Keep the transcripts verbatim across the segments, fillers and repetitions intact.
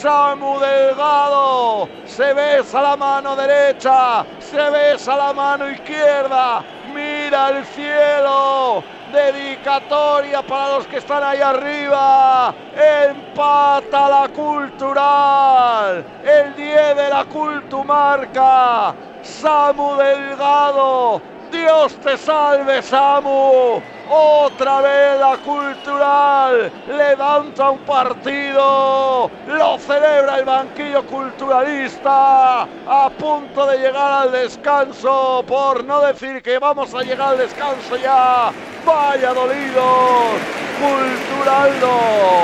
Samu Delgado, se besa la mano derecha, se besa la mano izquierda, mira al cielo, dedicatoria para los que están ahí arriba, empata la Cultural, el diez de la Cultumarca, Samu Delgado, Dios te salve Samu, otra vez la Cultural levanta un partido, lo celebra el banquillo culturalista, a punto de llegar al descanso, por no decir que vamos a llegar al descanso ya, vaya dolidos, Culturaldo.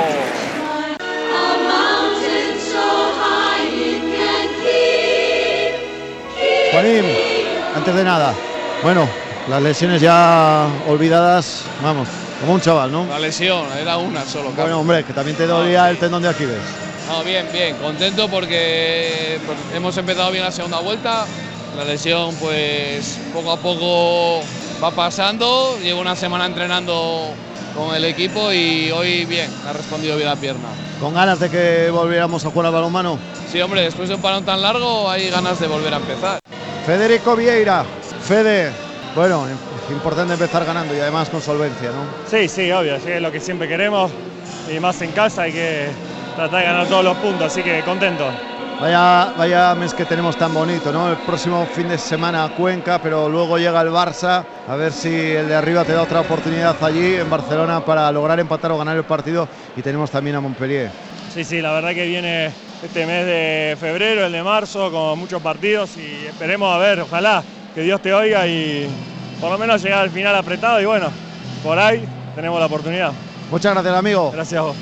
Juanín, antes de nada, bueno, las lesiones ya olvidadas, vamos, como un chaval, ¿no? La lesión, era una solo. Bueno, claro. Hombre, que también te dolía no, el tendón de Aquiles. No, bien, bien, contento porque pues, hemos empezado bien la segunda vuelta. La lesión, pues, poco a poco va pasando. Llevo una semana entrenando con el equipo y hoy bien, ha respondido bien la pierna. ¿Con ganas de que volviéramos a jugar al balonmano? Sí, hombre, después de un parón tan largo hay ganas de volver a empezar. Federico Vieira, Fede, bueno, es importante empezar ganando y además con solvencia, ¿no? Sí, sí, obvio, sí, es lo que siempre queremos y más en casa hay que tratar de ganar todos los puntos, así que contento. Vaya, vaya mes que tenemos tan bonito, ¿no? El próximo fin de semana a Cuenca, pero luego llega el Barça, a ver si el de arriba te da otra oportunidad allí en Barcelona para lograr empatar o ganar el partido, y tenemos también a Montpellier. Sí, sí, la verdad que viene este mes de febrero, el de marzo, con muchos partidos y esperemos a ver, ojalá que Dios te oiga y por lo menos llegar al final apretado y bueno, por ahí tenemos la oportunidad. Muchas gracias, amigo. Gracias a vos.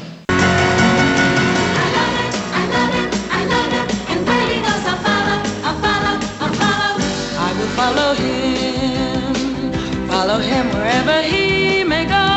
Follow him, follow him wherever he may go.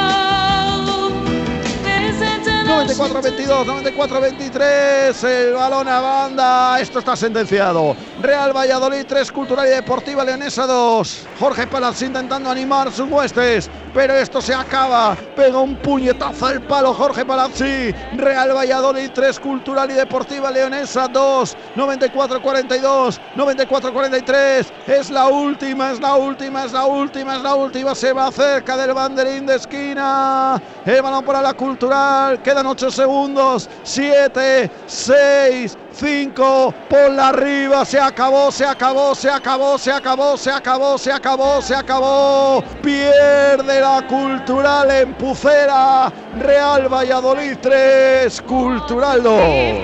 noventa y cuatro veintidós, noventa y cuatro veintitrés, el balón a banda, esto está sentenciado. Real Valladolid tres, Cultural y Deportiva Leonesa dos. Jorge Palazzi intentando animar sus huestes, pero esto se acaba. Pega un puñetazo al palo Jorge Palazzi. Real Valladolid tres, Cultural y Deportiva Leonesa dos. noventa y cuatro cuarenta y dos, noventa y cuatro cuarenta y tres. Es la última, es la última, es la última, es la última. Se va cerca del banderín de esquina. El balón para la Cultural. Quedan ocho segundos. siete, seis, cinco. Ponla arriba. Se acabó, se acabó, se acabó, se acabó, se acabó, se acabó, se acabó. Pierde la Cultural en Pucera. Real Valladolid tres, Cultural dos.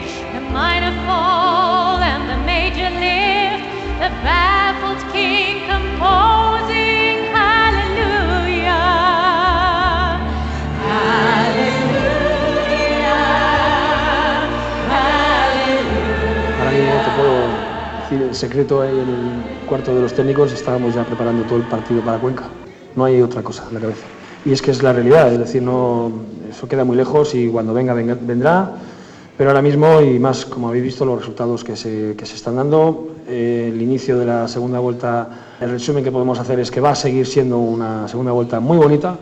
El secreto ahí en el cuarto de los técnicos, estábamos ya preparando todo el partido para Cuenca. No hay otra cosa en la cabeza. Y es que es la realidad, es decir, no, eso queda muy lejos y cuando venga, venga vendrá. Pero ahora mismo, y más como habéis visto, los resultados que se, que se están dando, eh, el inicio de la segunda vuelta, el resumen que podemos hacer es que va a seguir siendo una segunda vuelta muy bonita.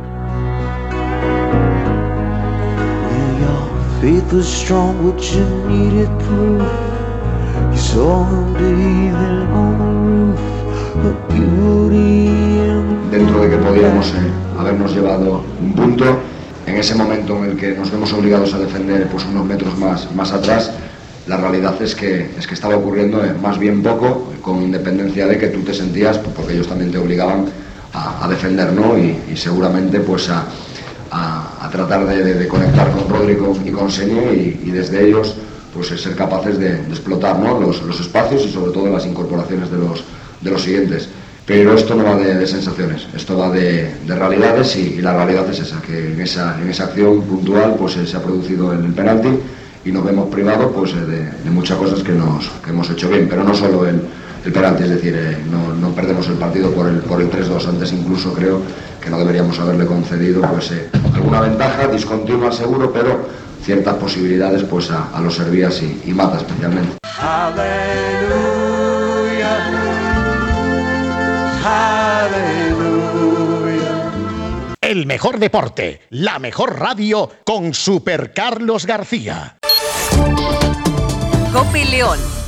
Dentro de que podíamos eh, habernos llevado un punto, en ese momento en el que nos vemos obligados a defender pues, unos metros más, más atrás, la realidad es que, es que estaba ocurriendo eh, más bien poco, con independencia de que tú te sentías, pues, porque ellos también te obligaban a, a defender, ¿no? Y, y seguramente pues a, a, a tratar de, de, de conectar con Rodri y con, y con Señé y, y desde ellos pues ser capaces de, de explotar, ¿no? los, los espacios y sobre todo las incorporaciones de los, de los siguientes. Pero esto no va de, de sensaciones, esto va de, de realidades y, y la realidad es esa, que en esa, en esa acción puntual pues, se ha producido el, el penalti y nos vemos privados pues, de, de muchas cosas que, nos, que hemos hecho bien, pero no solo el, el penalti, es decir, eh, no, no perdemos el partido por el, por el tres dos, antes incluso creo que no deberíamos haberle concedido pues, eh, alguna ventaja, discontinua seguro, pero ciertas posibilidades pues a, a los Servías y, y Mata especialmente. Aleluya, aleluya. El mejor deporte, la mejor radio con Super Carlos García. COPE León.